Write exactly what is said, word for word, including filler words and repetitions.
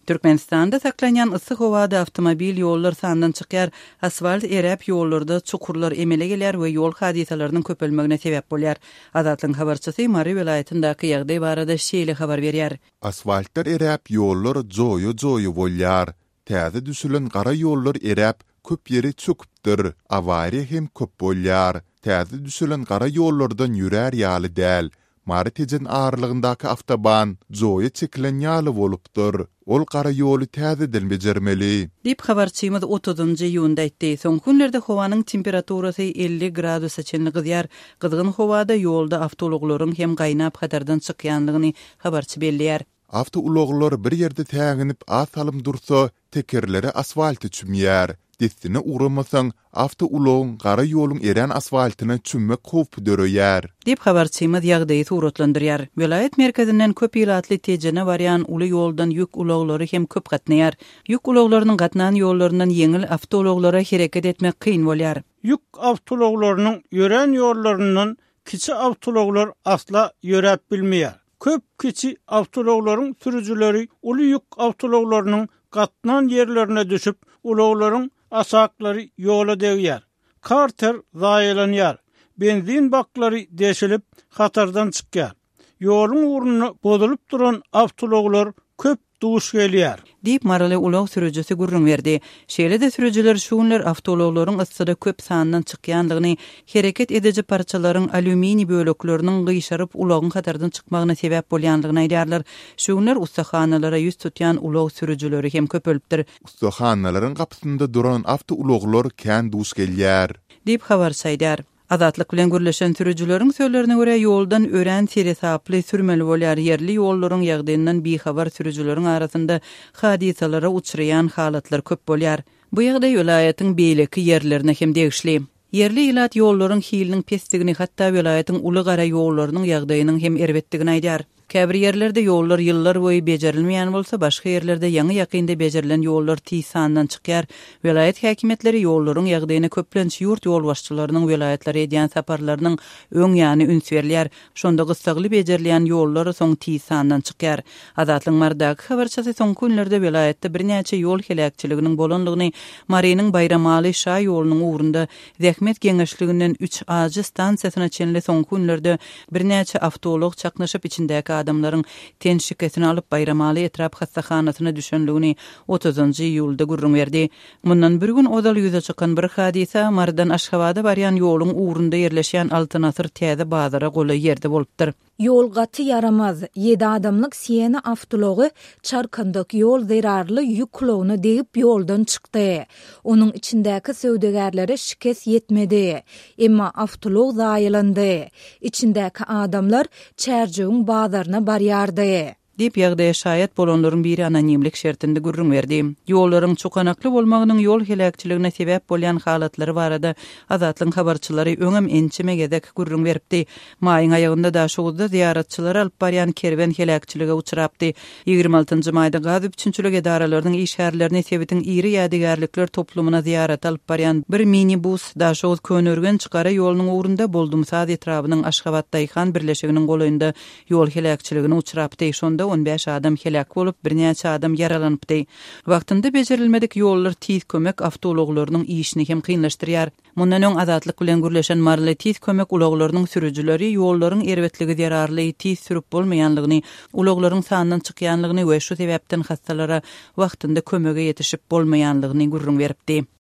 Türkmenistanda saklanyan ıssık howada avtomobil yollar sandan çıkar, asfalt erep yollarda çukurlar emele geler we yol hadisalarının köpelmegine sebep bolýar. Azatlyň habarçysy Mary vilayatyndaky ýagdaý barada şeýle habar berýär. Asfaltlar erep yollar joýu-joýu bolýar. Täze düşülen gara yollar erep köp ýeri çöküpdir. Awariýa hem köp bolýar. Täze düşülen gara yollardan ýürer ýaly däl. Maritejin ağırlığındaki avtoban joýa çekilen ýaly bolupdyr. Ol gara ýoly täzeden bejermeli. Dip habarçymyz otuzunjy iýunda aýtdy. Soň günlerde howanyň temperaturasy elli gradusa çenli gyzýar. Gyzgyn howada ýolda awtologlaryň hem gaýnap hatardan çykýanlygyny habarçy belliýär. Awtologlar bir ýerde täňinip asalym dursa, tekerleri asfalty çümýär. Destine uğramasan, avto uloğun gara yolun eren asfaltına çümmek howpy döröýär. Dip habarçymyz ýagdaýy suratlandyrýar. Vilayet merkezinden köp ýylatly tejene barýan uly ýoldan ýük uloglary hem köp gatnaýar. Ýük uloglarynyň gatnan ýollaryndan ýeňil awtologlara hereket etmek kyn bolýar. Ýük awtologlarynyň ýören ýollaryndan kiçi awtologlar asla ýörep bilmeýär. Köp kiçi awtologlaryň sürüjüleri uly ýük awtologlarynyň gatnan ýerlerine düşüp uloglaryň asaklary ýola degýär. Karter zaýalanýar. Benzin baklary deşilip hatardan çykýar. Ýoluň uruny bozulup duran awtologlar köp duş gelýär. Dip maraly ulog sürüjüsi gurrun berdi. Şeýle de sürüjüler şu günler awtologlaryň yssyda köp sandan çykýanlygyny, hereket edeji parçalaryň alümini bölekleriniň gyşaryp ulogyň hatardan çykmagyna sebäp bolýanlygyny aýdýarlar. Şu günler ustahanalara ýüz tutýan ulog sürüjüleri hem köpelipdir. Ustahanalaryň gapysynda duran awtologlar kän duş gelýär. Dip habar saýdar. Azatlyk bilen gürleşen sürüjüleriň sözlerine görä ýoldan ören teresaply sürmeli bolýar. Yerli ýollaryň ýagdaýyndan bihabar sürüjüleriň arasynda hadisalara uçraýan halatlar köp bolýar. Bu ýagdaý vilayatyň beýleki ýerlerine hem degişli. Yerli ýylat ýollaryň hiliniň pesdigini hatda vilayatyň uly gara ýollarynyň ýagdaýynyň hem erbetdigini aýdýar. Käbir ýerlerde ýollar ýyllar boýy bejerilmeýän bolsa, başga ýerlerde ýaňy ýakynda bejerilen ýollar tiz sandan çykýar. Vilayet häkimetleri ýollaryň ýagdaýyny köplençi ýurt ýol başçylarynyň vilayetlara edýän saparlarynyň öň ýany ünsberler. Şonda gysgaly bejerilýän ýollar soň tiz sandan çykýar. Azatlyň mardaky habarçysy soň günlerde vilayetde birnäçe ýol helakçyliginiň bolanlygyny, Marynyň Bayramaly şa ýolunyň ugrunda zähmet geňeşliginden üç ajy stansiýasyna çenli soň günlerde birnäçe awtolog çaknaşyp içindäki adamlaryň ten şiketini alyp Bayramaly etrap hastahanasyna düşenligini otuzunjy iýulda gurrun berdi. Mundan bir gün odal ýüze çykan bir hadisa Mardan Aşgabatda barýan ýoluň ugrunda ýerleşýän Altynasyr täze bazara goly ýerde bolupdyr. Yol gaty yaramaz. Yedi adamlyk siyeni awtology çarkandyk yol zerarly ýük ulogyny degip ýoldan çykdy. Onuň içindäki söwdegerlere şikes ýetmedi. Emma awtolog zaýalandy. İçindäki adamlar çärjüň bazaryna barýardy. Dip ýagdaýa şaýat bolanlaryň biri anonimlik şertinde gurrun berdi. Ýollaryň çokanakly bolmagynyň ýol helakçylygyna sebäp bolýan halatlary barada Azatlyň habarçylary öňem ençime gezek gurrun beripdi. Maýyň aýagynda da şowda ziyaratçylar alyp barýan kerwen helakçylyga uçurapdy. ýygrimi altynjy maýda gaz üçinçilik edaralarynyň işgärlerini sebitiň iri ýadygarlyklar toplumuna ziyarat alyp barýan bir minibus da şow könörgen çykara ýolunyň ugrunda Boldumsaz etrapynyň Aşgabatda ýykan birleşiginiň golaýynda ýol helakçylygına uçurapdy. Şonda on beş adam helak bolup, birnäçe adam yaralanypdy. Wagtynda bejerilmedik ýollar tiz kömek awtologlarynyň işini hem kynlaşdyrýar. Mundan öň Azatlyk bilen gürleşen marly tiz kömek uloglarynyň sürüjüleri ýollaryň erbetligi ýararly tiz sürüp bolmaýanlygyny, uloglaryň sanyndan çykýanlygyny we şu sebäpden hastalara wagtynda kömege ýetişip bolmaýanlygyny gurrun beripdi.